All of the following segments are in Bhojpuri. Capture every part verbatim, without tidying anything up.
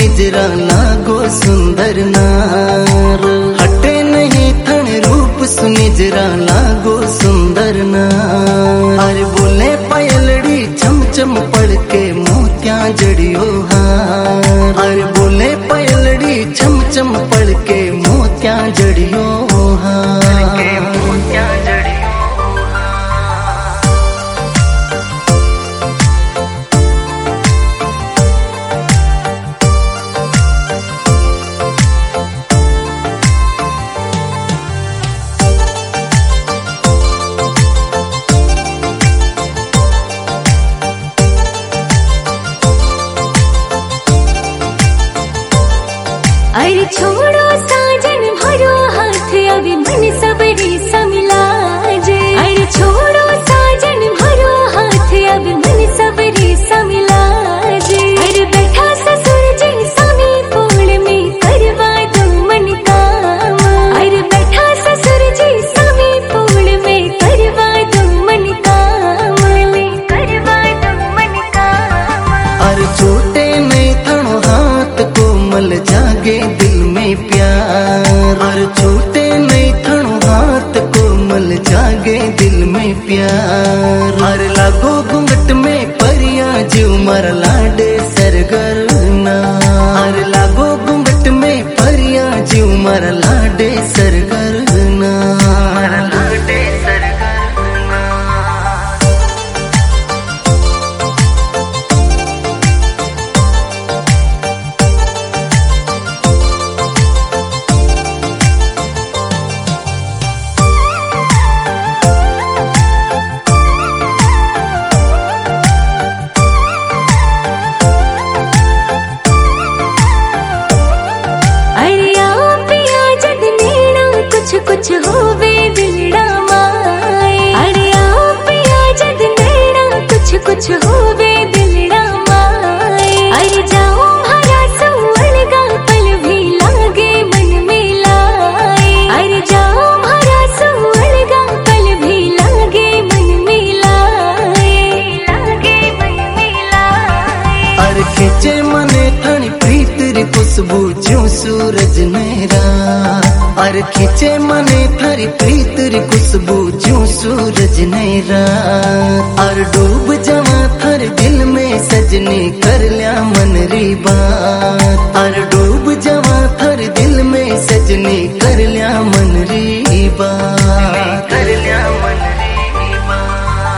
निजरा लागो सुंदर नार, हटे नहीं थन रूप सुनिजरा लागो सुंदर नार। अरे बोले पायलड़ी चम चम पड़ के मोतिया जड़ियो हार, अरे बोले पायलड़ी चम चम पड़ के मोतिया जड़ियो हार, मोतिया जड़ियो। अरे छोड़ो साजन भरो हाथ अभी मन सबरी समिलाजे, अरे छोड़ो साजन भरो हाथ अभी मन सबरी समिलाजे। अरे बैठा ससुर जी स्वामी पोल में करवा दो मन काम, अरे बैठा ससुर जी स्वामी पोल में करवा दो मन काम, में करवा दो मन काम। अरे छोटे नहीं थनो हाथ कोमल जागे दिल में प्यार, और छूटे नहीं थनो हाथ कोमल जागे दिल में प्यार। और लागो घूंघट में परिया जीव मर लाडे सरगरना, और लागो घूंघट में परिया जीव मर लाडे सरगरना, मर लाडे सरगरना। कुछ होवे दिलड़ा माए, अरे आप या जद नैना कुछ कुछ होवे दिलड़ा माए। अरे जाओ हरा सुअलगा पल भी लागे मन में लाए, अरे जाओ हरा सुअलगा पल भी लागे मन में लाए, लागे मन में लाए। अरे खिंचे मने थनी प्रीत री खुशबू ज्यों सूरज नेरा, और खिंचे मने थारी प्रीत री खुशबू ज्यों सूरज नेरा। और डूब जावा थारे दिल में सजने कर लिया मन री बात, और डूब जावा थारे दिल में सजने कर लिया मन री बात, कर लिया मन री बात।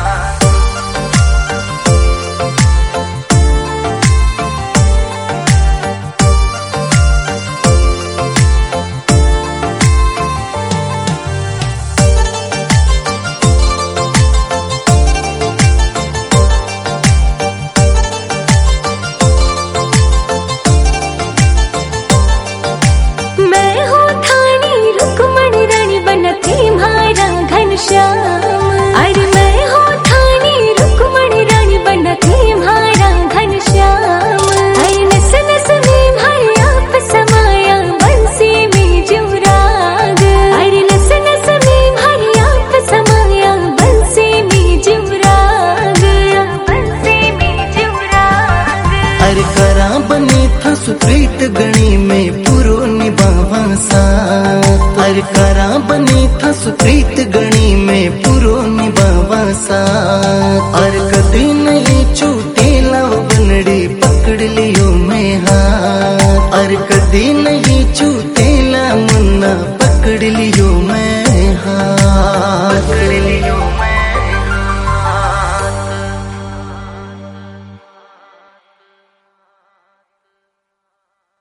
श्याम, अरे मैं हो थानी रुक्मण रानी बनती म्हारा घन श्याम। अरे नस नस में भाई आप समाया बंसी में जो राग, अरे नस नस में भाई आप समाया बंसी में जो राग, बंसी में जो राग। अरे करा बने था सुप्रीत गणी में पुरो निभावा साथ, अरे करा बने था सुप्रीत गणी में पुरो निभावा साथ। और कभी नहीं छूटे लव बनड़ी पकड़ लियो मैं हाथ, और कभी नहीं छूटे